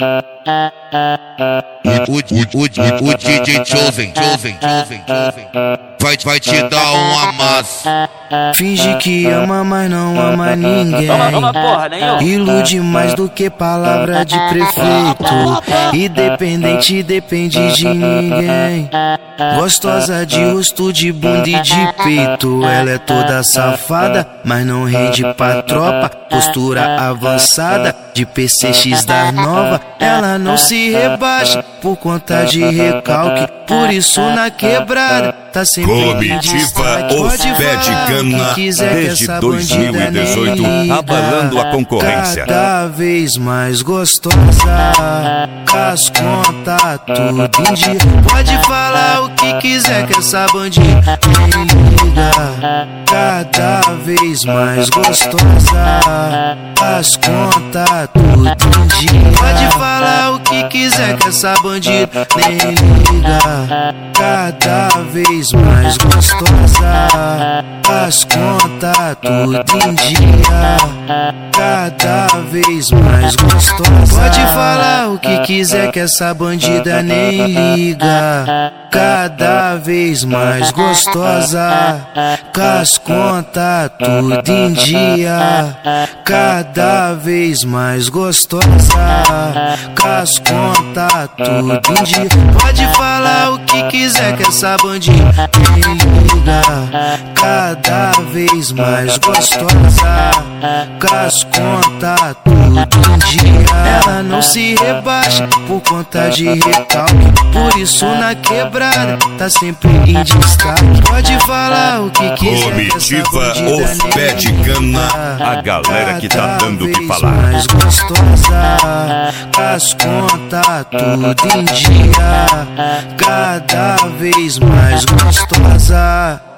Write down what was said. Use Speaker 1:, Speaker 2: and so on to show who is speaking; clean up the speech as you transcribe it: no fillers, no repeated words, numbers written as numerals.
Speaker 1: O DJ Chosen vai te dar um amasso.
Speaker 2: Finge que ama, mas não ama ninguém. Ilude mais do que palavra de prefeito. Independente, depende de ninguém. Gostosa de rosto, de bunda e de peito. Ela é toda safada, mas não rende pra tropa. Postura avançada, de PCX da nova. Ela não se rebaixa por conta de recalque. Por isso na quebrada tá sempre
Speaker 3: Comitiva Os Pé de Cana, desde 2018, abalando a concorrência.
Speaker 2: Cada vez mais gostosa, as contas tudo em dia. Pode falar o que quiser que essa bandida nem liga. Cada vez mais gostosa, as contas tudo em dia. Pode falar o que quiser que essa bandida nem liga. Cada vez mais gostosa, as contas tudo em dia. Cada vez mais gostosa. Pode falar o que quiser que essa bandida nem liga. Cada vez mais gostosa, as contas tudo em dia. Cada vez mais gostosa, as contas tudo em dia. Pode falar o que quiser que essa bandida nem liga. Cada vez mais gostosa, as contas tudo em dia. Ela não se rebaixa por conta de recalque. Por isso na quebrada tá sempre em destaque. Pode falar o que quiser.
Speaker 3: Comitiva Os Pé de Cana, a galera que tá dando o que falar.
Speaker 2: Mais gostosa, as contas tudo em dia. Cada vez mais gostosa.